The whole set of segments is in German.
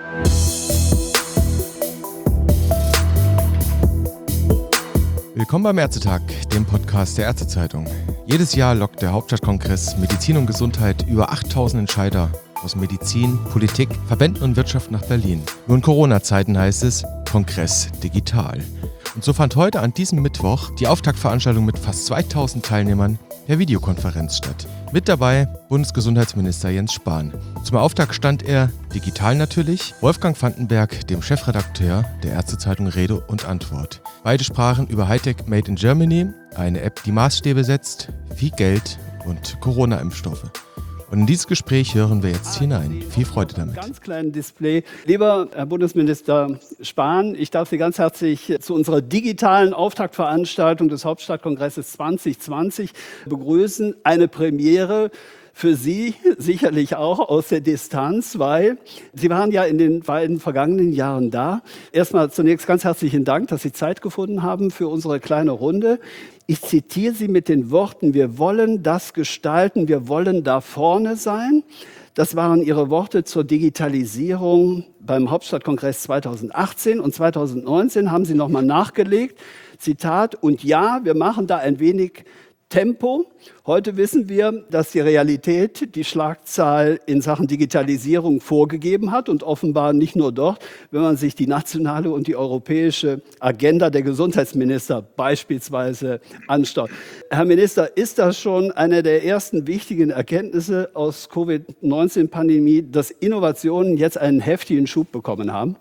Willkommen beim Ärztetag, dem Podcast der Ärztezeitung. Jedes Jahr lockt der Hauptstadtkongress Medizin und Gesundheit über 8000 Entscheider aus Medizin, Politik, Verbänden und Wirtschaft nach Berlin. Nur in Corona-Zeiten heißt es Kongress digital. Und so fand heute an diesem Mittwoch die Auftaktveranstaltung mit fast 2000 Teilnehmern per Videokonferenz statt. Mit dabei Bundesgesundheitsminister Jens Spahn. Zum Auftakt stand er, digital natürlich, Wolfgang Vandenberg, dem Chefredakteur der Ärztezeitung Rede und Antwort. Beide sprachen über Hightech Made in Germany, eine App, die Maßstäbe setzt, viel Geld und Corona-Impfstoffe. Und in dieses Gespräch hören wir jetzt hinein. Viel Freude damit. Ganz kleinen Display. Lieber Herr Bundesminister Spahn, ich darf Sie ganz herzlich zu unserer digitalen Auftaktveranstaltung des Hauptstadtkongresses 2020 begrüßen. Eine Premiere für Sie sicherlich auch aus der Distanz, weil Sie waren ja in den beiden vergangenen Jahren da. Erstmal zunächst ganz herzlichen Dank, dass Sie Zeit gefunden haben für unsere kleine Runde. Ich zitiere Sie mit den Worten: Wir wollen das gestalten, wir wollen da vorne sein. Das waren Ihre Worte zur Digitalisierung beim Hauptstadtkongress 2018 und 2019 haben Sie nochmal nachgelegt. Zitat: Und ja, wir machen da ein wenig Tempo. Heute wissen wir, dass die Realität die Schlagzahl in Sachen Digitalisierung vorgegeben hat und offenbar nicht nur dort, wenn man sich die nationale und die europäische Agenda der Gesundheitsminister beispielsweise anschaut. Herr Minister, ist das schon eine der ersten wichtigen Erkenntnisse aus Covid-19-Pandemie, dass Innovationen jetzt einen heftigen Schub bekommen haben?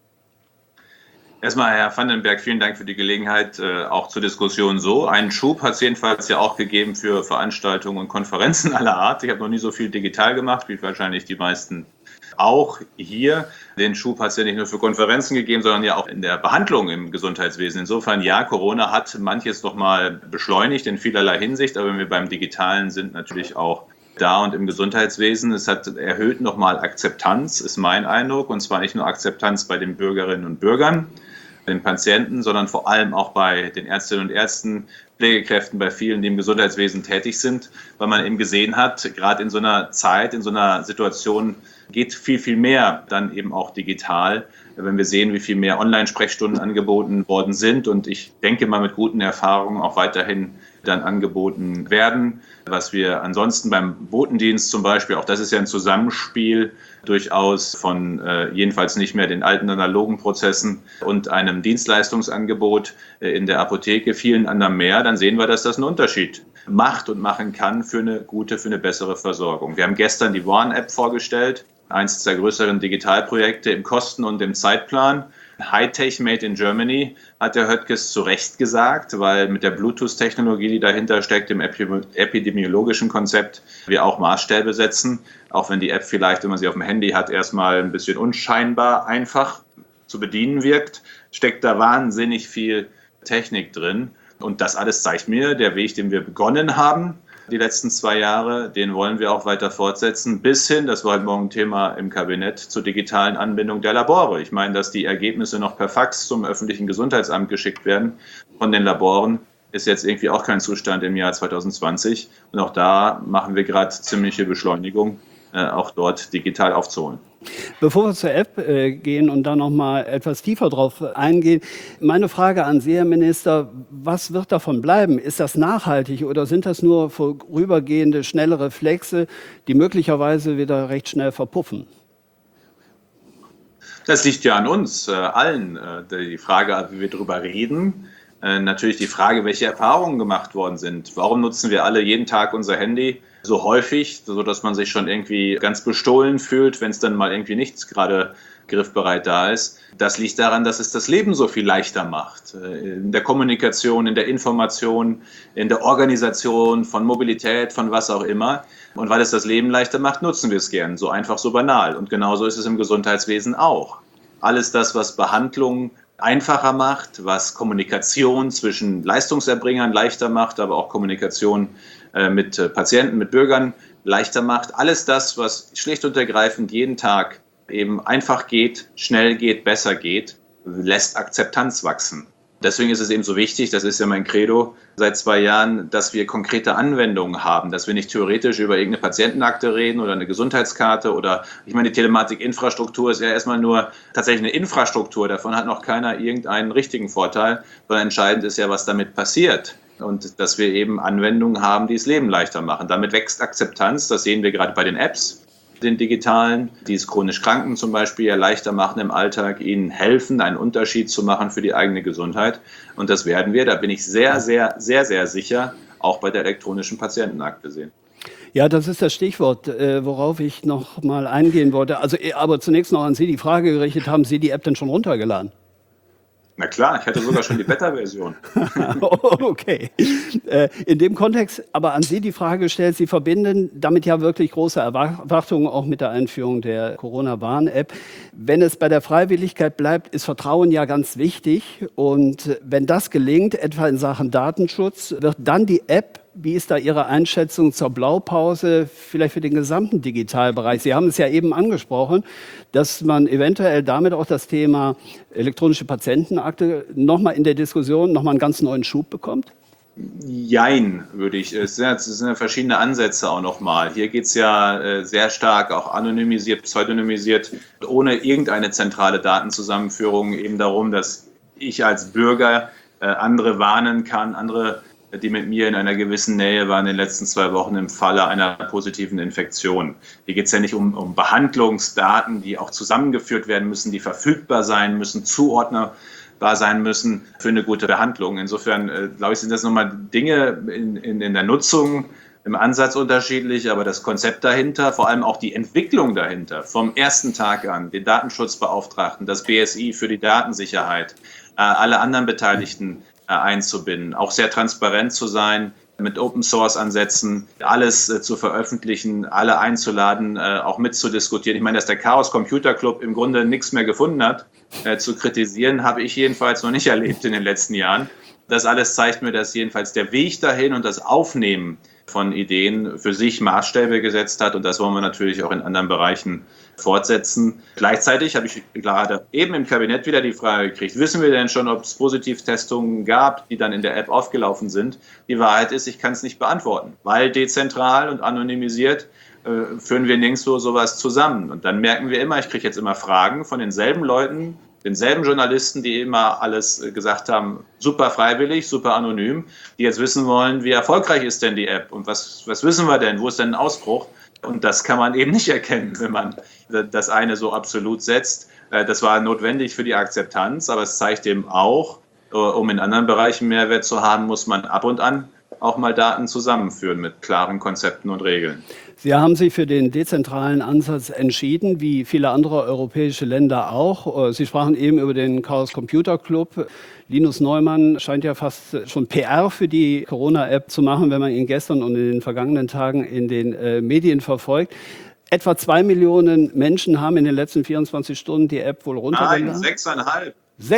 Erstmal, Herr Vandenberg, vielen Dank für die Gelegenheit, auch zur Diskussion so. Einen Schub hat es jedenfalls ja auch gegeben für Veranstaltungen und Konferenzen aller Art. Ich habe noch nie so viel digital gemacht, wie wahrscheinlich die meisten auch hier. Den Schub hat es ja nicht nur für Konferenzen gegeben, sondern ja auch in der Behandlung im Gesundheitswesen. Insofern, ja, Corona hat manches noch mal beschleunigt in vielerlei Hinsicht, aber wenn wir beim Digitalen sind, natürlich auch da und im Gesundheitswesen. Es hat erhöht nochmal Akzeptanz, ist mein Eindruck, und zwar nicht nur Akzeptanz bei den Bürgerinnen und Bürgern, den Patienten, sondern vor allem auch bei den Ärztinnen und Ärzten, Pflegekräften, bei vielen, die im Gesundheitswesen tätig sind, weil man eben gesehen hat, gerade in so einer Zeit, in so einer Situation geht viel, viel mehr dann eben auch digital, wenn wir sehen, wie viel mehr Online-Sprechstunden angeboten worden sind und ich denke mal mit guten Erfahrungen auch weiterhin dann angeboten werden. Was wir ansonsten beim Botendienst zum Beispiel, auch das ist ja ein Zusammenspiel durchaus von jedenfalls nicht mehr den alten analogen Prozessen und einem Dienstleistungsangebot in der Apotheke, vielen anderen mehr, dann sehen wir, dass das einen Unterschied macht und machen kann für eine gute, für eine bessere Versorgung. Wir haben gestern die Warn-App vorgestellt, eines der größeren Digitalprojekte im Kosten- und im Zeitplan. Hightech Made in Germany, hat der Höttges zu Recht gesagt, weil mit der Bluetooth-Technologie, die dahinter steckt, im epidemiologischen Konzept, wir auch Maßstäbe setzen. Auch wenn die App vielleicht, wenn man sie auf dem Handy hat, erstmal ein bisschen unscheinbar einfach zu bedienen wirkt, steckt da wahnsinnig viel Technik drin. Und das alles zeigt mir, der Weg, den wir begonnen haben, die letzten 2 Jahre, den wollen wir auch weiter fortsetzen, bis hin, das war heute Morgen Thema im Kabinett, zur digitalen Anbindung der Labore. Ich meine, dass die Ergebnisse noch per Fax zum öffentlichen Gesundheitsamt geschickt werden von den Laboren, ist jetzt irgendwie auch kein Zustand im Jahr 2020. Und auch da machen wir gerade ziemliche Beschleunigung, auch dort digital aufzuholen. Bevor wir zur App gehen und da noch mal etwas tiefer drauf eingehen, meine Frage an Sie, Herr Minister, was wird davon bleiben? Ist das nachhaltig oder sind das nur vorübergehende, schnelle Reflexe, die möglicherweise wieder recht schnell verpuffen? Das liegt ja an uns allen. Die Frage, wie wir darüber reden, natürlich die Frage, welche Erfahrungen gemacht worden sind. Warum nutzen wir alle jeden Tag unser Handy so häufig, sodass man sich schon irgendwie ganz bestohlen fühlt, wenn es dann mal irgendwie nichts gerade griffbereit da ist. Das liegt daran, dass es das Leben so viel leichter macht. In der Kommunikation, in der Information, in der Organisation von Mobilität, von was auch immer. Und weil es das Leben leichter macht, nutzen wir es gern. So einfach, so banal. Und genauso ist es im Gesundheitswesen auch. Alles das, was Behandlung einfacher macht, was Kommunikation zwischen Leistungserbringern leichter macht, aber auch Kommunikation mit Patienten, mit Bürgern leichter macht. Alles das, was schlicht und ergreifend jeden Tag eben einfach geht, schnell geht, besser geht, lässt Akzeptanz wachsen. Deswegen ist es eben so wichtig, das ist ja mein Credo seit 2 Jahren, dass wir konkrete Anwendungen haben, dass wir nicht theoretisch über irgendeine Patientenakte reden oder eine Gesundheitskarte oder, ich meine, die Telematikinfrastruktur ist ja erstmal nur tatsächlich eine Infrastruktur, davon hat noch keiner irgendeinen richtigen Vorteil, sondern entscheidend ist ja, was damit passiert. Und dass wir eben Anwendungen haben, die das Leben leichter machen. Damit wächst Akzeptanz, das sehen wir gerade bei den Apps, den digitalen, die es chronisch Kranken zum Beispiel ja leichter machen im Alltag, ihnen helfen, einen Unterschied zu machen für die eigene Gesundheit. Und das werden wir, da bin ich sehr, sehr, sehr, sehr sicher, auch bei der elektronischen Patientenakte sehen. Ja, das ist das Stichwort, worauf ich noch mal eingehen wollte. Also, aber zunächst noch an Sie die Frage gerichtet, haben Sie die App denn schon runtergeladen? Na klar, ich hatte sogar schon die Beta-Version. Okay. In dem Kontext aber an Sie die Frage gestellt, Sie verbinden damit ja wirklich große Erwartungen auch mit der Einführung der Corona-Warn-App. Wenn es bei der Freiwilligkeit bleibt, ist Vertrauen ja ganz wichtig. Und wenn das gelingt, etwa in Sachen Datenschutz, wird dann die App, wie ist da Ihre Einschätzung zur Blaupause, vielleicht für den gesamten Digitalbereich? Sie haben es ja eben angesprochen, dass man eventuell damit auch das Thema elektronische Patientenakte nochmal in der Diskussion nochmal einen ganz neuen Schub bekommt? Jein, würde ich. Es sind ja verschiedene Ansätze auch nochmal. Hier geht es ja sehr stark auch anonymisiert, pseudonymisiert, ohne irgendeine zentrale Datenzusammenführung eben darum, dass ich als Bürger andere warnen kann, andere, die mit mir in einer gewissen Nähe waren in den letzten 2 Wochen im Falle einer positiven Infektion. Hier geht es ja nicht um Behandlungsdaten, die auch zusammengeführt werden müssen, die verfügbar sein müssen, zuordnerbar sein müssen für eine gute Behandlung. Insofern, glaube ich, sind das nochmal Dinge in der Nutzung, im Ansatz unterschiedlich, aber das Konzept dahinter, vor allem auch die Entwicklung dahinter, vom ersten Tag an, den Datenschutzbeauftragten, das BSI für die Datensicherheit, alle anderen Beteiligten einzubinden, auch sehr transparent zu sein, mit Open-Source-Ansätzen, alles zu veröffentlichen, alle einzuladen, auch mitzudiskutieren. Ich meine, dass der Chaos Computer Club im Grunde nichts mehr gefunden hat, zu kritisieren, habe ich jedenfalls noch nicht erlebt in den letzten Jahren. Das alles zeigt mir, dass jedenfalls der Weg dahin und das Aufnehmen von Ideen für sich Maßstäbe gesetzt hat. Und das wollen wir natürlich auch in anderen Bereichen fortsetzen. Gleichzeitig habe ich gerade eben im Kabinett wieder die Frage gekriegt, wissen wir denn schon, ob es Positivtestungen gab, die dann in der App aufgelaufen sind? Die Wahrheit ist, ich kann es nicht beantworten, weil dezentral und anonymisiert führen wir nirgendwo sowas zusammen. Und dann merken wir immer, ich kriege jetzt immer Fragen von denselben Leuten, denselben Journalisten, die immer alles gesagt haben, super freiwillig, super anonym, die jetzt wissen wollen, wie erfolgreich ist denn die App und was wissen wir denn, wo ist denn ein Ausbruch? Und das kann man eben nicht erkennen, wenn man das eine so absolut setzt. Das war notwendig für die Akzeptanz, aber es zeigt eben auch, um in anderen Bereichen Mehrwert zu haben, muss man ab und an auch mal Daten zusammenführen mit klaren Konzepten und Regeln. Sie haben sich für den dezentralen Ansatz entschieden, wie viele andere europäische Länder auch. Sie sprachen eben über den Chaos Computer Club. Linus Neumann scheint ja fast schon PR für die Corona-App zu machen, wenn man ihn gestern und in den vergangenen Tagen in den Medien verfolgt. Etwa 2 Millionen Menschen haben in den letzten 24 Stunden die App wohl runtergeladen. Nein, 6,5.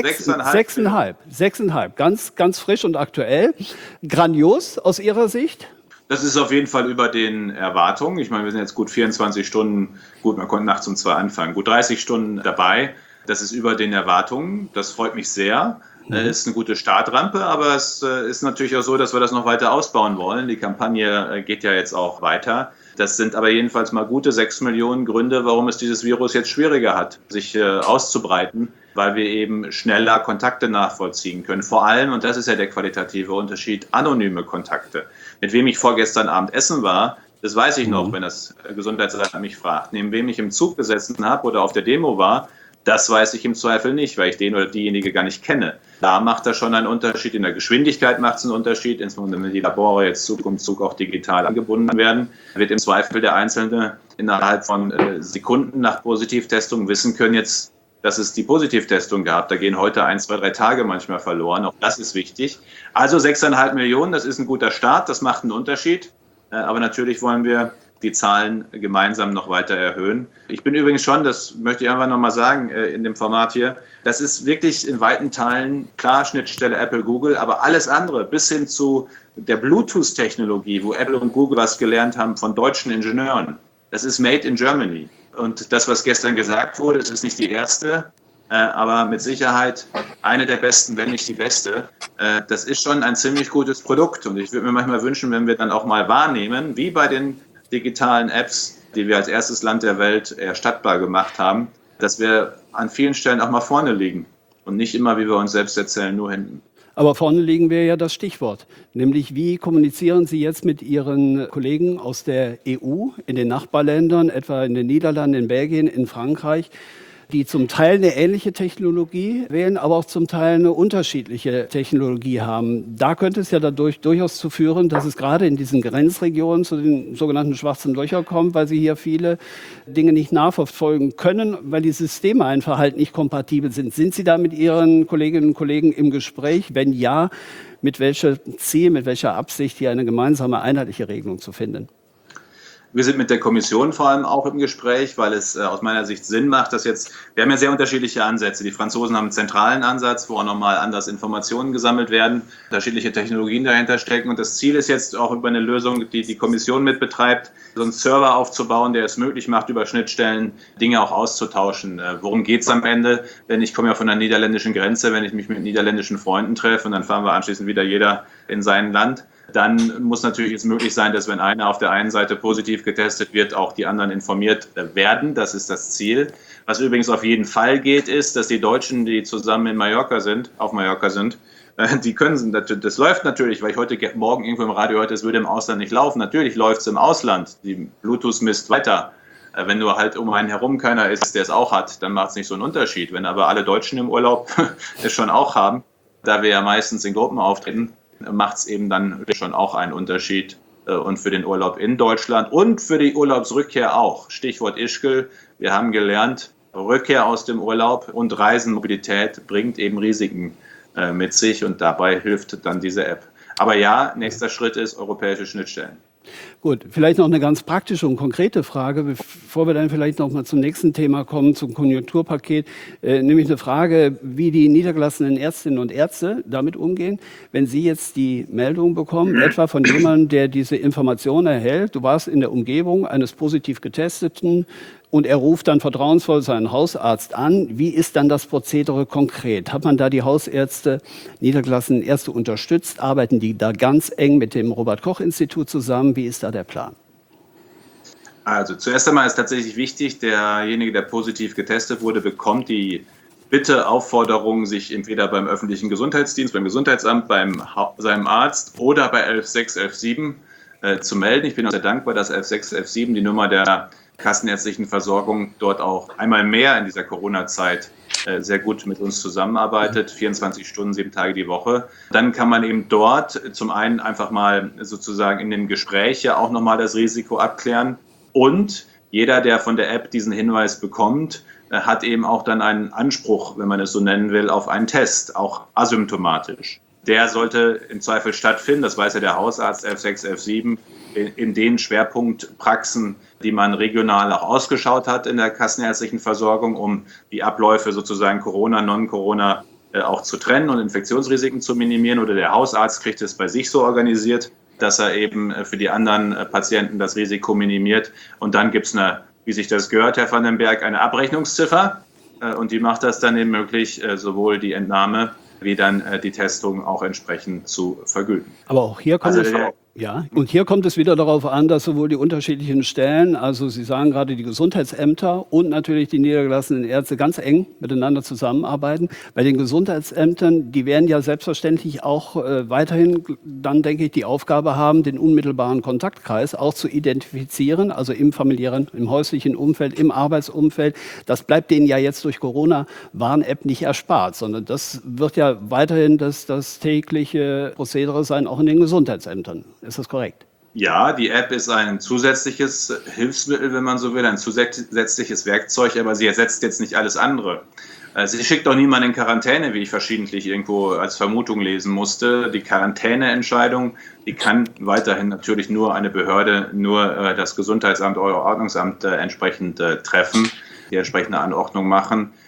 6,5. Ganz frisch und aktuell. Grandios aus Ihrer Sicht? Das ist auf jeden Fall über den Erwartungen. Ich meine, wir sind jetzt gut 24 Stunden, gut, man konnte nachts um 2 anfangen, gut 30 Stunden dabei. Das ist über den Erwartungen. Das freut mich sehr. Ist eine gute Startrampe, aber es ist natürlich auch so, dass wir das noch weiter ausbauen wollen. Die Kampagne geht ja jetzt auch weiter. Das sind aber jedenfalls mal gute 6 Millionen Gründe, warum es dieses Virus jetzt schwieriger hat, sich auszubreiten, weil wir eben schneller Kontakte nachvollziehen können. Vor allem, und das ist ja der qualitative Unterschied, anonyme Kontakte. Mit wem ich vorgestern Abend essen war, das weiß ich noch, wenn das Gesundheitsamt mich fragt. Neben wem ich im Zug gesessen habe oder auf der Demo war, das weiß ich im Zweifel nicht, weil ich den oder diejenige gar nicht kenne. Da macht das schon einen Unterschied. In der Geschwindigkeit macht es einen Unterschied. Insbesondere wenn die Labore jetzt Zug um Zug auch digital angebunden werden, wird im Zweifel der Einzelne innerhalb von Sekunden nach Positivtestung wissen können, jetzt, dass es die Positivtestung gab. Da gehen heute 1, 2, 3 Tage manchmal verloren. Auch das ist wichtig. Also 6,5 Millionen, das ist ein guter Start. Das macht einen Unterschied. Aber natürlich wollen wir die Zahlen gemeinsam noch weiter erhöhen. Ich bin übrigens schon, das möchte ich einfach nochmal sagen in dem Format hier, das ist wirklich in weiten Teilen, klar, Schnittstelle Apple, Google, aber alles andere bis hin zu der Bluetooth-Technologie, wo Apple und Google was gelernt haben von deutschen Ingenieuren. Das ist made in Germany. Und das, was gestern gesagt wurde, das ist nicht die erste aber mit Sicherheit eine der besten, wenn nicht die beste. Das ist schon ein ziemlich gutes Produkt und ich würde mir manchmal wünschen, wenn wir dann auch mal wahrnehmen, wie bei den digitalen Apps, die wir als erstes Land der Welt erstattbar gemacht haben, dass wir an vielen Stellen auch mal vorne liegen und nicht immer, wie wir uns selbst erzählen, nur hinten. Aber vorne legen wir ja das Stichwort, nämlich wie kommunizieren Sie jetzt mit Ihren Kollegen aus der EU, in den Nachbarländern, etwa in den Niederlanden, in Belgien, in Frankreich, die zum Teil eine ähnliche Technologie wählen, aber auch zum Teil eine unterschiedliche Technologie haben. Da könnte es ja dadurch durchaus zu führen, dass es gerade in diesen Grenzregionen zu den sogenannten schwarzen Löchern kommt, weil sie hier viele Dinge nicht nachverfolgen können, weil die Systeme einfach halt nicht kompatibel sind. Sind Sie da mit Ihren Kolleginnen und Kollegen im Gespräch? Wenn ja, mit welchem Ziel, mit welcher Absicht, hier eine gemeinsame, einheitliche Regelung zu finden? Wir sind mit der Kommission vor allem auch im Gespräch, weil es aus meiner Sicht Sinn macht, dass wir haben ja sehr unterschiedliche Ansätze. Die Franzosen haben einen zentralen Ansatz, wo auch nochmal anders Informationen gesammelt werden, unterschiedliche Technologien dahinter stecken. Und das Ziel ist jetzt auch über eine Lösung, die die Kommission mitbetreibt, so einen Server aufzubauen, der es möglich macht, über Schnittstellen Dinge auch auszutauschen. Worum geht es am Ende? Denn ich komme ja von der niederländischen Grenze, wenn ich mich mit niederländischen Freunden treffe und dann fahren wir anschließend wieder jeder in sein Land. Dann muss natürlich jetzt möglich sein, dass wenn einer auf der einen Seite positiv getestet wird, auch die anderen informiert werden. Das ist das Ziel. Was übrigens auf jeden Fall geht, ist, dass die Deutschen, die zusammen auf Mallorca sind, die können, das läuft natürlich, weil ich heute Morgen irgendwo im Radio hörte, es würde im Ausland nicht laufen. Natürlich läuft es im Ausland. Die Bluetooth misst weiter. Wenn nur halt um einen herum keiner ist, der es auch hat, dann macht es nicht so einen Unterschied. Wenn aber alle Deutschen im Urlaub es schon auch haben, da wir ja meistens in Gruppen auftreten, macht es eben dann schon auch einen Unterschied und für den Urlaub in Deutschland und für die Urlaubsrückkehr auch. Stichwort Ischgl, wir haben gelernt, Rückkehr aus dem Urlaub und Reisenmobilität bringt eben Risiken mit sich und dabei hilft dann diese App. Aber ja, nächster Schritt ist europäische Schnittstellen. Gut, vielleicht noch eine ganz praktische und konkrete Frage, bevor wir dann vielleicht noch mal zum nächsten Thema kommen, zum Konjunkturpaket, nämlich eine Frage, wie die niedergelassenen Ärztinnen und Ärzte damit umgehen, wenn Sie jetzt die Meldung bekommen, etwa von jemandem, der diese Information erhält, du warst in der Umgebung eines positiv Getesteten und er ruft dann vertrauensvoll seinen Hausarzt an. Wie ist dann das Prozedere konkret? Hat man da die Hausärzte, niedergelassenen Ärzte unterstützt? Arbeiten die da ganz eng mit dem Robert-Koch-Institut zusammen? Wie ist da der Plan? Also zuerst einmal ist tatsächlich wichtig, derjenige, der positiv getestet wurde, bekommt die Bitte, Aufforderung, sich entweder beim öffentlichen Gesundheitsdienst, beim Gesundheitsamt, beim seinem Arzt oder bei 11617 zu melden. Ich bin auch sehr dankbar, dass 11617 die Nummer der kassenärztlichen Versorgung dort auch einmal mehr in dieser Corona-Zeit sehr gut mit uns zusammenarbeitet, 24 Stunden, 7 Tage die Woche. Dann kann man eben dort zum einen einfach mal sozusagen in dem Gespräch ja auch nochmal das Risiko abklären und jeder, der von der App diesen Hinweis bekommt, hat eben auch dann einen Anspruch, wenn man es so nennen will, auf einen Test, auch asymptomatisch. Der sollte im Zweifel stattfinden, das weiß ja der Hausarzt 11617, in den Schwerpunktpraxen, die man regional auch ausgeschaut hat in der kassenärztlichen Versorgung, um die Abläufe sozusagen Corona, Non-Corona auch zu trennen und Infektionsrisiken zu minimieren. Oder der Hausarzt kriegt es bei sich so organisiert, dass er eben für die anderen Patienten das Risiko minimiert. Und dann gibt es eine, wie sich das gehört, Herr van den Berg, eine Abrechnungsziffer. Und die macht das dann eben möglich, sowohl die Entnahme wie dann die Testung auch entsprechend zu vergüten. Aber auch hier kommt hier kommt es wieder darauf an, dass sowohl die unterschiedlichen Stellen, also Sie sagen gerade die Gesundheitsämter und natürlich die niedergelassenen Ärzte ganz eng miteinander zusammenarbeiten. Bei den Gesundheitsämtern, die werden ja selbstverständlich auch weiterhin dann, denke ich, die Aufgabe haben, den unmittelbaren Kontaktkreis auch zu identifizieren, also im familiären, im häuslichen Umfeld, im Arbeitsumfeld. Das bleibt denen ja jetzt durch Corona-Warn-App nicht erspart, sondern das wird ja weiterhin das tägliche Prozedere sein, auch in den Gesundheitsämtern. Ist das korrekt? Ja, die App ist ein zusätzliches Hilfsmittel, wenn man so will, ein zusätzliches Werkzeug, aber sie ersetzt jetzt nicht alles andere. Sie schickt auch niemanden in Quarantäne, wie ich verschiedentlich irgendwo als Vermutung lesen musste. Die Quarantäneentscheidung, die kann weiterhin natürlich nur eine Behörde, nur das Gesundheitsamt, euer Ordnungsamt entsprechend treffen, die entsprechende Anordnung machen.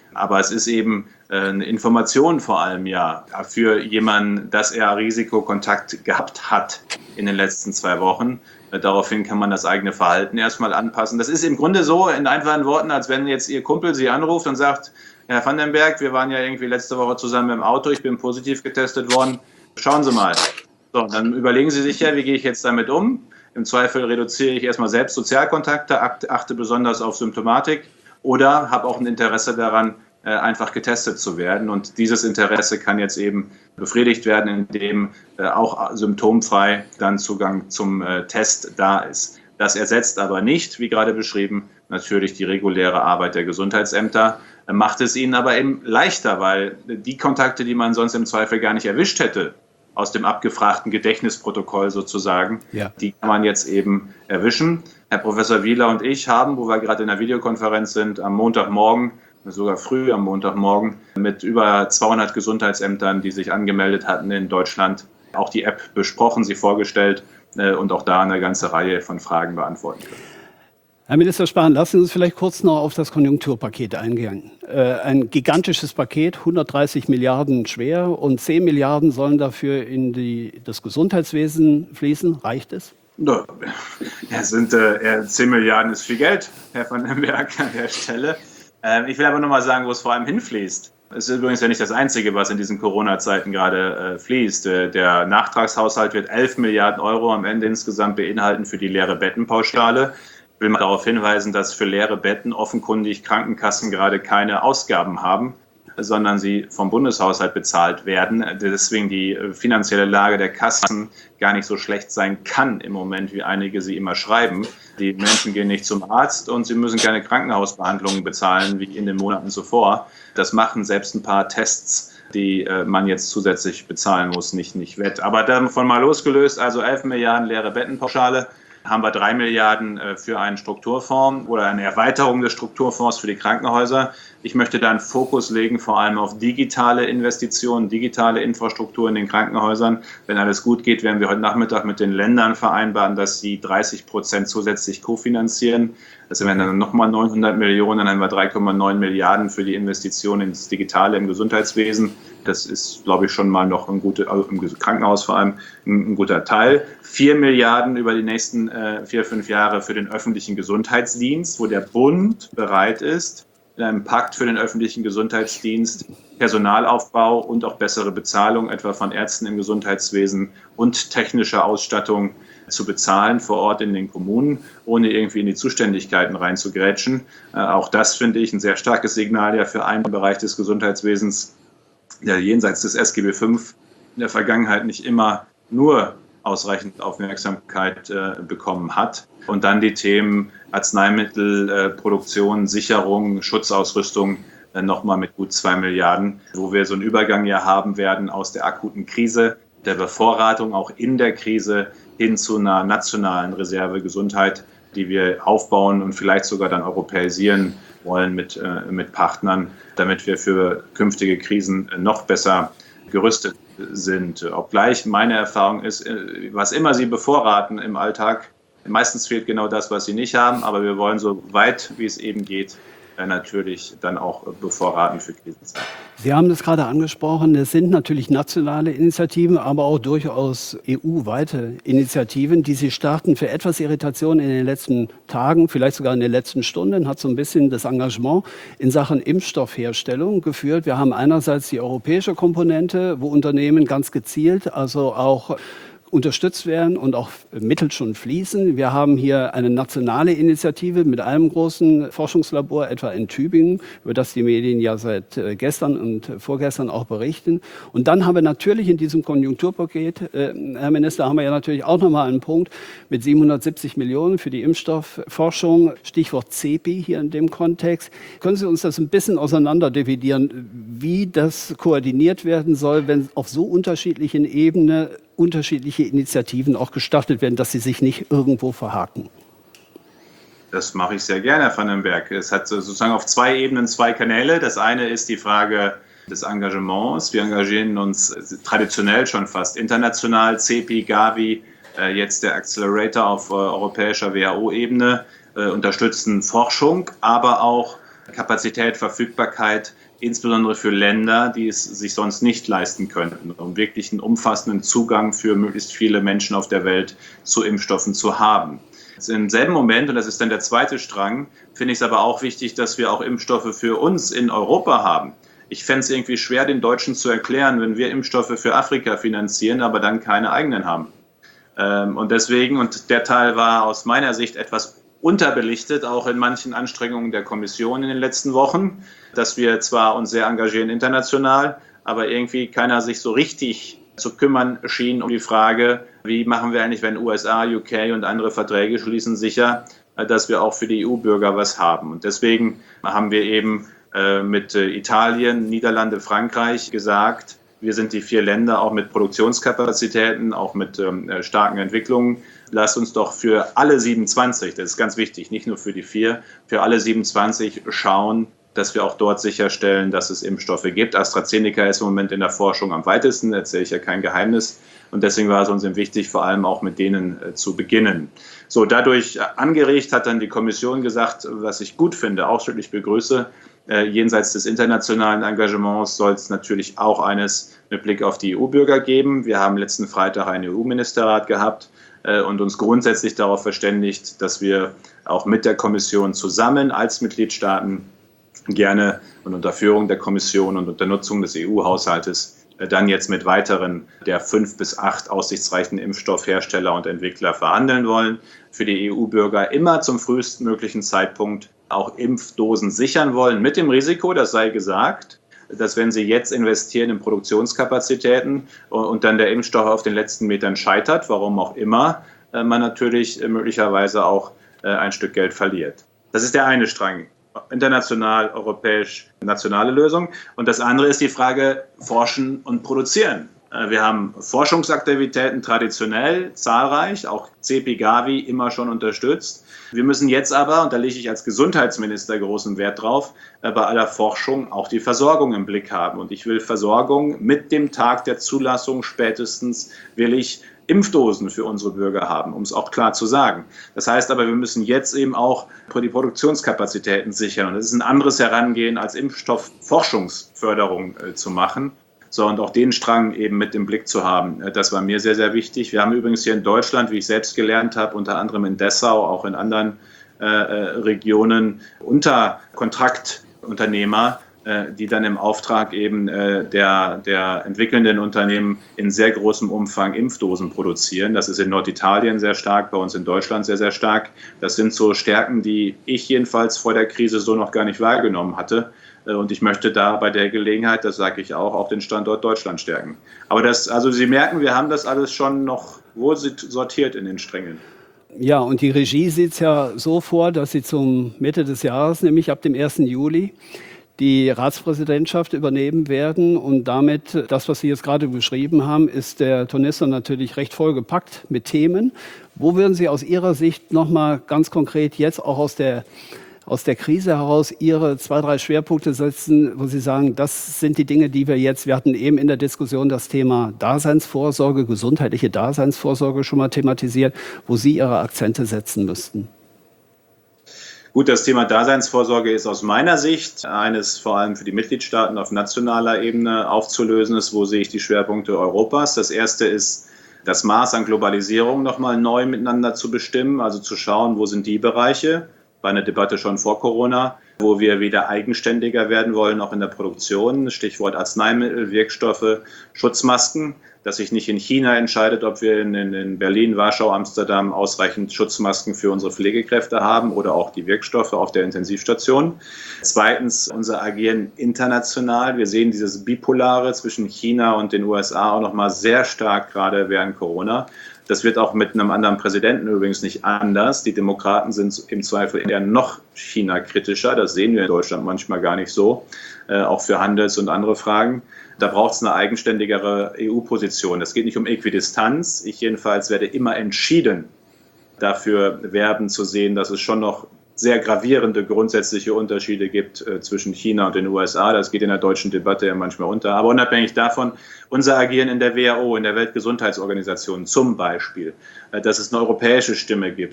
Aber es ist eben eine Information vor allem ja für jemanden, dass er Risikokontakt gehabt hat in den letzten 2 Wochen. Daraufhin kann man das eigene Verhalten erstmal anpassen. Das ist im Grunde so in einfachen Worten, als wenn jetzt Ihr Kumpel Sie anruft und sagt, Herr van den Berg, wir waren ja irgendwie letzte Woche zusammen im Auto, ich bin positiv getestet worden, schauen Sie mal. So, dann überlegen Sie sich ja, wie gehe ich jetzt damit um? Im Zweifel reduziere ich erstmal selbst Sozialkontakte, achte besonders auf Symptomatik oder habe auch ein Interesse daran, einfach getestet zu werden. Und dieses Interesse kann jetzt eben befriedigt werden, indem auch symptomfrei dann Zugang zum Test da ist. Das ersetzt aber nicht, wie gerade beschrieben, natürlich die reguläre Arbeit der Gesundheitsämter, macht es ihnen aber eben leichter, weil die Kontakte, die man sonst im Zweifel gar nicht erwischt hätte, aus dem abgefragten Gedächtnisprotokoll sozusagen, die kann man jetzt eben erwischen. Herr Professor Wieler und ich haben, wo wir gerade in der Videokonferenz sind, am Montagmorgen, sogar früh am Montagmorgen, mit über 200 Gesundheitsämtern, die sich angemeldet hatten in Deutschland, auch die App besprochen, sie vorgestellt und auch da eine ganze Reihe von Fragen beantworten können. Herr Minister Spahn, lassen Sie uns vielleicht kurz noch auf das Konjunkturpaket eingehen. Ein gigantisches Paket, 130 Milliarden schwer und 10 Milliarden sollen dafür in das Gesundheitswesen fließen. Reicht es? Ja, 10 Milliarden ist viel Geld, Herr van den Berg, an der Stelle. Ich will aber noch mal sagen, wo es vor allem hinfließt. Es ist übrigens ja nicht das Einzige, was in diesen Corona-Zeiten gerade fließt. Der Nachtragshaushalt wird 11 Milliarden Euro am Ende insgesamt beinhalten für die leere Bettenpauschale. Ich will mal darauf hinweisen, dass für leere Betten offenkundig Krankenkassen gerade keine Ausgaben haben, sondern sie vom Bundeshaushalt bezahlt werden. Deswegen die finanzielle Lage der Kassen gar nicht so schlecht sein kann im Moment, wie einige sie immer schreiben. Die Menschen gehen nicht zum Arzt und sie müssen keine Krankenhausbehandlungen bezahlen wie in den Monaten zuvor. Das machen selbst ein paar Tests, die man jetzt zusätzlich bezahlen muss, nicht wett. Aber davon mal losgelöst, also 11 Milliarden leere Bettenpauschale, haben wir 3 Milliarden für einen Strukturfonds oder eine Erweiterung des Strukturfonds für die Krankenhäuser. Ich möchte da einen Fokus legen, vor allem auf digitale Investitionen, digitale Infrastruktur in den Krankenhäusern. Wenn alles gut geht, werden wir heute Nachmittag mit den Ländern vereinbaren, dass sie 30% zusätzlich kofinanzieren. Das wären dann nochmal 900 Millionen, dann haben wir 3,9 Milliarden für die Investitionen ins Digitale im Gesundheitswesen. Das ist, glaube ich, schon mal noch ein guter, also im Krankenhaus vor allem, ein guter Teil. 4 Milliarden über die nächsten 4-5 Jahre für den öffentlichen Gesundheitsdienst, wo der Bund bereit ist, in einem Pakt für den öffentlichen Gesundheitsdienst Personalaufbau und auch bessere Bezahlung, etwa von Ärzten im Gesundheitswesen und technischer Ausstattung zu bezahlen vor Ort in den Kommunen, ohne irgendwie in die Zuständigkeiten reinzugrätschen. Auch das finde ich ein sehr starkes Signal ja für einen Bereich des Gesundheitswesens, der jenseits des SGB V in der Vergangenheit nicht immer nur ausreichend Aufmerksamkeit bekommen hat. Und dann die Themen Arzneimittelproduktion, Sicherung, Schutzausrüstung nochmal mit gut 2 Milliarden, wo wir so einen Übergang ja haben werden aus der akuten Krise, der Bevorratung auch in der Krise hin zu einer nationalen Reserve Gesundheit, die wir aufbauen und vielleicht sogar dann europäisieren wollen mit Partnern, damit wir für künftige Krisen noch besser gerüstet sind. Obgleich meine Erfahrung ist, was immer Sie bevorraten im Alltag, meistens fehlt genau das, was Sie nicht haben, aber wir wollen so weit, wie es eben geht, natürlich dann auch bevorraten für Krisenzeiten. Sie haben das gerade angesprochen, es sind natürlich nationale Initiativen, aber auch durchaus EU-weite Initiativen, die Sie starten. Für etwas Irritation in den letzten Tagen, vielleicht sogar in den letzten Stunden, hat so ein bisschen das Engagement in Sachen Impfstoffherstellung geführt. Wir haben einerseits die europäische Komponente, wo Unternehmen ganz gezielt, also auch unterstützt werden und auch Mittel schon fließen. Wir haben hier eine nationale Initiative mit einem großen Forschungslabor, etwa in Tübingen, über das die Medien ja seit gestern und vorgestern auch berichten. Und dann haben wir natürlich in diesem Konjunkturpaket, Herr Minister, haben wir ja natürlich auch nochmal einen Punkt mit 770 Millionen für die Impfstoffforschung, Stichwort CEPI hier in dem Kontext. Können Sie uns das ein bisschen auseinanderdividieren, wie das koordiniert werden soll, wenn auf so unterschiedlichen Ebenen unterschiedliche Initiativen auch gestartet werden, dass sie sich nicht irgendwo verhaken? Das mache ich sehr gerne, Herr van den Berg. Es hat sozusagen auf 2 Ebenen 2 Kanäle. Das eine ist die Frage des Engagements. Wir engagieren uns traditionell schon fast international, CEPI, Gavi, jetzt der Accelerator auf europäischer WHO-Ebene, unterstützen Forschung, aber auch Kapazität, Verfügbarkeit, insbesondere für Länder, die es sich sonst nicht leisten könnten, um wirklich einen umfassenden Zugang für möglichst viele Menschen auf der Welt zu Impfstoffen zu haben. Im selben Moment, und das ist dann der zweite Strang, finde ich es aber auch wichtig, dass wir auch Impfstoffe für uns in Europa haben. Ich fände es irgendwie schwer, den Deutschen zu erklären, wenn wir Impfstoffe für Afrika finanzieren, aber dann keine eigenen haben. Und deswegen, und der Teil war aus meiner Sicht etwas unterbelichtet, auch in manchen Anstrengungen der Kommission in den letzten Wochen, dass wir zwar uns sehr engagieren international, aber irgendwie keiner sich so richtig zu kümmern schien um die Frage, wie machen wir eigentlich, wenn USA, UK und andere Verträge schließen, sicher, dass wir auch für die EU-Bürger was haben. Und deswegen haben wir eben mit Italien, Niederlande, Frankreich gesagt, wir sind die 4 Länder auch mit Produktionskapazitäten, auch mit starken Entwicklungen. Lasst uns doch für alle 27, das ist ganz wichtig, nicht nur für die 4, für alle 27 schauen, dass wir auch dort sicherstellen, dass es Impfstoffe gibt. AstraZeneca ist im Moment in der Forschung am weitesten, erzähle ich ja kein Geheimnis. Und deswegen war es uns wichtig, vor allem auch mit denen zu beginnen. So, dadurch angeregt hat dann die Kommission gesagt, was ich gut finde, ausdrücklich begrüße, jenseits des internationalen Engagements soll es natürlich auch eines mit Blick auf die EU-Bürger geben. Wir haben letzten Freitag einen EU-Ministerrat gehabt und uns grundsätzlich darauf verständigt, dass wir auch mit der Kommission zusammen als Mitgliedstaaten gerne und unter Führung der Kommission und unter Nutzung des EU-Haushaltes dann jetzt mit weiteren der 5 bis 8 aussichtsreichen Impfstoffhersteller und Entwickler verhandeln wollen. Für die EU-Bürger immer zum frühestmöglichen Zeitpunkt auch Impfdosen sichern wollen, mit dem Risiko, das sei gesagt, dass wenn sie jetzt investieren in Produktionskapazitäten und dann der Impfstoff auf den letzten Metern scheitert, warum auch immer, man natürlich möglicherweise auch ein Stück Geld verliert. Das ist der eine Strang. International, europäisch, nationale Lösung. Und das andere ist die Frage Forschen und Produzieren. Wir haben Forschungsaktivitäten traditionell, zahlreich, auch CEPI, Gavi immer schon unterstützt. Wir müssen jetzt aber, und da lege ich als Gesundheitsminister großen Wert drauf, bei aller Forschung auch die Versorgung im Blick haben. Und ich will Versorgung mit dem Tag der Zulassung spätestens, will ich Impfdosen für unsere Bürger haben, um es auch klar zu sagen. Das heißt aber, wir müssen jetzt eben auch die Produktionskapazitäten sichern. Und das ist ein anderes Herangehen, als Impfstoffforschungsförderung zu machen. So, und auch den Strang eben mit im Blick zu haben, das war mir sehr, sehr wichtig. Wir haben übrigens hier in Deutschland, wie ich selbst gelernt habe, unter anderem in Dessau, auch in anderen Regionen, Unterkontraktunternehmer, die dann im Auftrag eben der entwickelnden Unternehmen in sehr großem Umfang Impfdosen produzieren. Das ist in Norditalien sehr stark, bei uns in Deutschland sehr, sehr stark. Das sind so Stärken, die ich jedenfalls vor der Krise so noch gar nicht wahrgenommen hatte. Und ich möchte da bei der Gelegenheit, das sage ich auch den Standort Deutschland stärken. Aber also Sie merken, wir haben das alles schon noch wohl sortiert in den Strängen. Ja, und die Regie sieht es ja so vor, dass sie zum Mitte des Jahres, nämlich ab dem 1. Juli, die Ratspräsidentschaft übernehmen werden. Und damit, das, was Sie jetzt gerade beschrieben haben, ist der Tornister natürlich recht vollgepackt mit Themen. Wo würden Sie aus Ihrer Sicht nochmal ganz konkret jetzt auch aus der Krise heraus Ihre 2, 3 Schwerpunkte setzen, wo Sie sagen, das sind die Dinge, die wir hatten eben in der Diskussion das Thema Daseinsvorsorge, gesundheitliche Daseinsvorsorge schon mal thematisiert, wo Sie Ihre Akzente setzen müssten? Gut, das Thema Daseinsvorsorge ist aus meiner Sicht eines vor allem für die Mitgliedstaaten auf nationaler Ebene aufzulösendes. Wo sehe ich die Schwerpunkte Europas? Das erste ist, das Maß an Globalisierung nochmal neu miteinander zu bestimmen, also zu schauen, wo sind die Bereiche, war eine Debatte schon vor Corona, wo wir wieder eigenständiger werden wollen, auch in der Produktion. Stichwort Arzneimittel, Wirkstoffe, Schutzmasken, dass sich nicht in China entscheidet, ob wir in Berlin, Warschau, Amsterdam ausreichend Schutzmasken für unsere Pflegekräfte haben oder auch die Wirkstoffe auf der Intensivstation. Zweitens, unser Agieren international. Wir sehen dieses Bipolare zwischen China und den USA auch noch mal sehr stark, gerade während Corona. Das wird auch mit einem anderen Präsidenten übrigens nicht anders. Die Demokraten sind im Zweifel eher noch China-kritischer. Das sehen wir in Deutschland manchmal gar nicht so, auch für Handels- und andere Fragen. Da braucht es eine eigenständigere EU-Position. Es geht nicht um Äquidistanz. Ich jedenfalls werde immer entschieden dafür werben zu sehen, dass es schon noch sehr gravierende grundsätzliche Unterschiede gibt zwischen China und den USA. Das geht in der deutschen Debatte ja manchmal unter. Aber unabhängig davon, unser Agieren in der WHO, in der Weltgesundheitsorganisation zum Beispiel, dass es eine europäische Stimme gibt,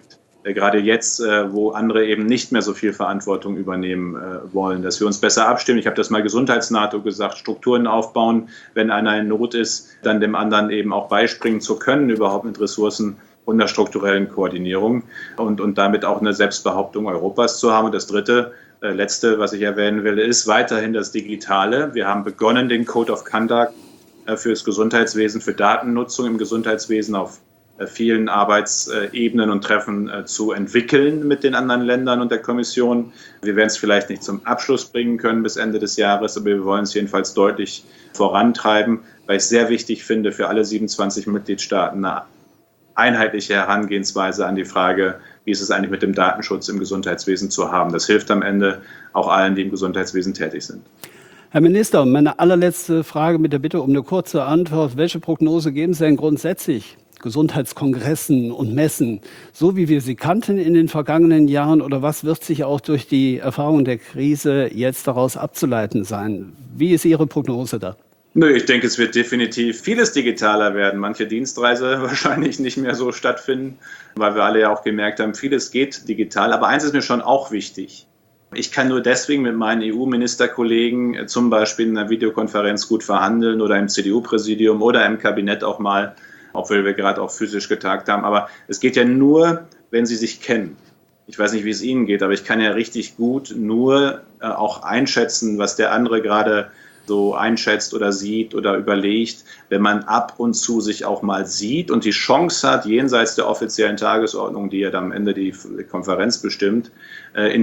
Gerade jetzt, wo andere eben nicht mehr so viel Verantwortung übernehmen wollen, dass wir uns besser abstimmen. Ich habe das mal Gesundheits-NATO gesagt, Strukturen aufbauen, wenn einer in Not ist, dann dem anderen eben auch beispringen zu können, überhaupt mit Ressourcen und der strukturellen Koordinierung und damit auch eine Selbstbehauptung Europas zu haben. Und das letzte, was ich erwähnen will, ist weiterhin das Digitale. Wir haben begonnen, den Code of Conduct für das Gesundheitswesen, für Datennutzung im Gesundheitswesen auf vielen Arbeitsebenen und Treffen zu entwickeln mit den anderen Ländern und der Kommission. Wir werden es vielleicht nicht zum Abschluss bringen können bis Ende des Jahres, aber wir wollen es jedenfalls deutlich vorantreiben, weil ich es sehr wichtig finde, für alle 27 Mitgliedstaaten eine einheitliche Herangehensweise an die Frage, wie ist es eigentlich mit dem Datenschutz im Gesundheitswesen zu haben. Das hilft am Ende auch allen, die im Gesundheitswesen tätig sind. Herr Minister, meine allerletzte Frage mit der Bitte um eine kurze Antwort. Welche Prognose geben Sie denn grundsätzlich Gesundheitskongressen und Messen, so wie wir sie kannten in den vergangenen Jahren? Oder was wird sich auch durch die Erfahrung der Krise jetzt daraus abzuleiten sein? Wie ist Ihre Prognose da? Nö, ich denke, es wird definitiv vieles digitaler werden. Manche Dienstreise wahrscheinlich nicht mehr so stattfinden, weil wir alle ja auch gemerkt haben, vieles geht digital. Aber eins ist mir schon auch wichtig. Ich kann nur deswegen mit meinen EU-Ministerkollegen zum Beispiel in einer Videokonferenz gut verhandeln oder im CDU-Präsidium oder im Kabinett auch mal, obwohl wir gerade auch physisch getagt haben. Aber es geht ja nur, wenn sie sich kennen. Ich weiß nicht, wie es Ihnen geht, aber ich kann ja richtig gut nur auch einschätzen, was der andere gerade so einschätzt oder sieht oder überlegt, wenn man ab und zu sich auch mal sieht und die Chance hat, jenseits der offiziellen Tagesordnung, die ja dann am Ende die Konferenz bestimmt, in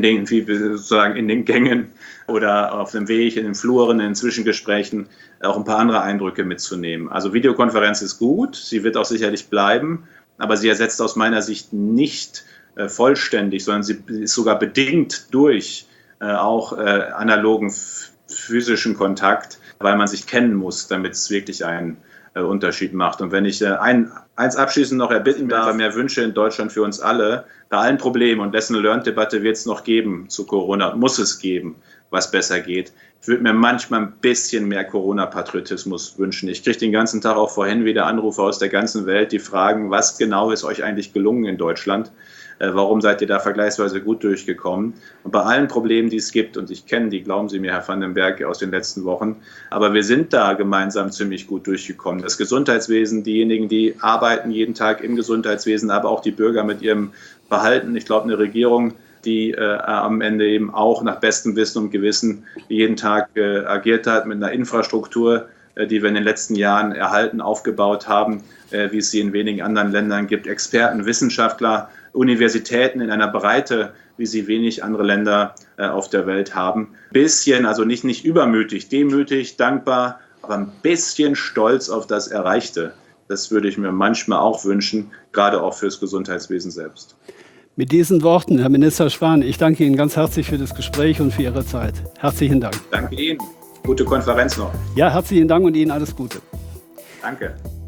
den Gängen oder auf dem Weg, in den Fluren, in den Zwischengesprächen auch ein paar andere Eindrücke mitzunehmen. Also Videokonferenz ist gut, sie wird auch sicherlich bleiben, aber sie ersetzt aus meiner Sicht nicht vollständig, sondern sie ist sogar bedingt durch auch analogen physischen Kontakt, weil man sich kennen muss, damit es wirklich einen Unterschied macht. Und wenn ich eins abschließend noch erbitten darf, mehr Wünsche in Deutschland für uns alle, bei allen Problemen und Lesson-Learned-Debatte wird es noch geben zu Corona, muss es geben, was besser geht. Ich würde mir manchmal ein bisschen mehr Corona-Patriotismus wünschen. Ich kriege den ganzen Tag auch vorhin wieder Anrufe aus der ganzen Welt, die fragen, was genau ist euch eigentlich gelungen in Deutschland? Warum seid ihr da vergleichsweise gut durchgekommen? Und bei allen Problemen, die es gibt, und ich kenne die, glauben Sie mir, Herr van den Berg, aus den letzten Wochen, aber wir sind da gemeinsam ziemlich gut durchgekommen. Das Gesundheitswesen, diejenigen, die arbeiten jeden Tag im Gesundheitswesen, aber auch die Bürger mit ihrem Verhalten. Ich glaube, eine Regierung, die am Ende eben auch nach bestem Wissen und Gewissen jeden Tag agiert hat mit einer Infrastruktur, die wir in den letzten Jahren erhalten, aufgebaut haben, wie es sie in wenigen anderen Ländern gibt. Experten, Wissenschaftler, Universitäten in einer Breite, wie sie wenig andere Länder auf der Welt haben. Bisschen, also nicht übermütig, demütig, dankbar, aber ein bisschen stolz auf das Erreichte. Das würde ich mir manchmal auch wünschen, gerade auch fürs Gesundheitswesen selbst. Mit diesen Worten, Herr Minister Spahn, ich danke Ihnen ganz herzlich für das Gespräch und für Ihre Zeit. Herzlichen Dank. Danke Ihnen. Gute Konferenz noch. Ja, herzlichen Dank und Ihnen alles Gute. Danke.